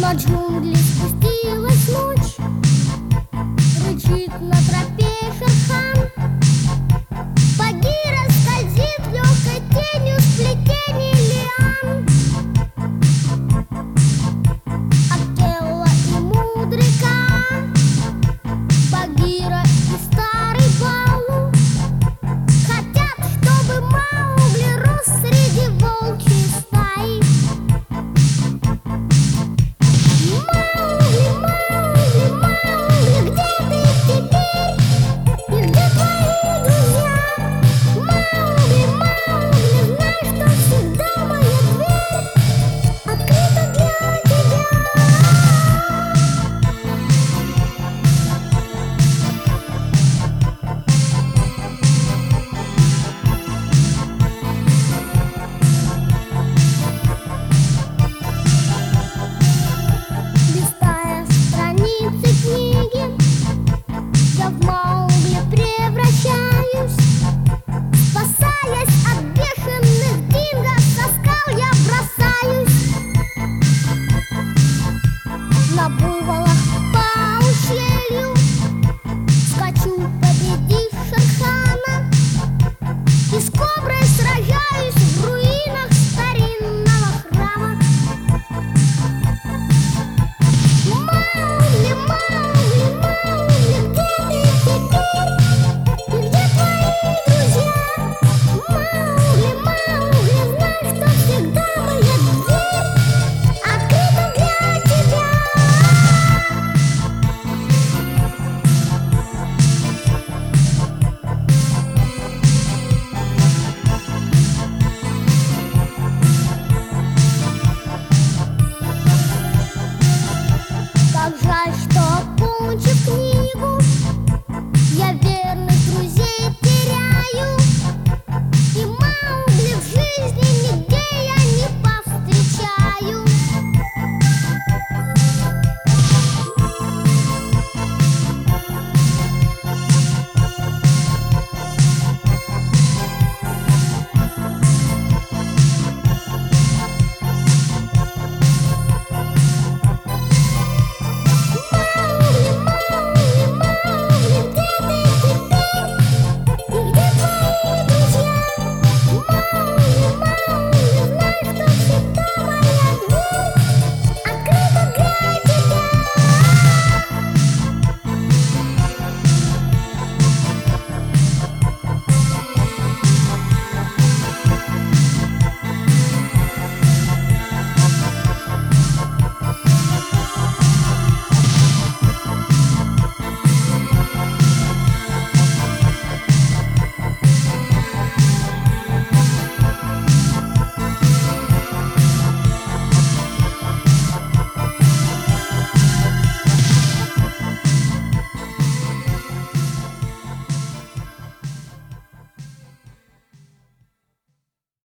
На джунгли спустилась ночь, рычит на тропе Шерхан. Багира скользит легкой тенью сплетений лиан. Акелла и Мудрика, Багира и старый Балу хотят, чтобы Маугли рос среди волчьей стаи. Маугли, Маугли, Маугли, где ты теперь? И где твои друзья? Маугли, Маугли, знай, что всегда моя дверь открыта для тебя. Листая страницы книги, я в Маугли превращаюсь. Спасаясь от бешеных динго, со скал я бросаюсь. На буйвола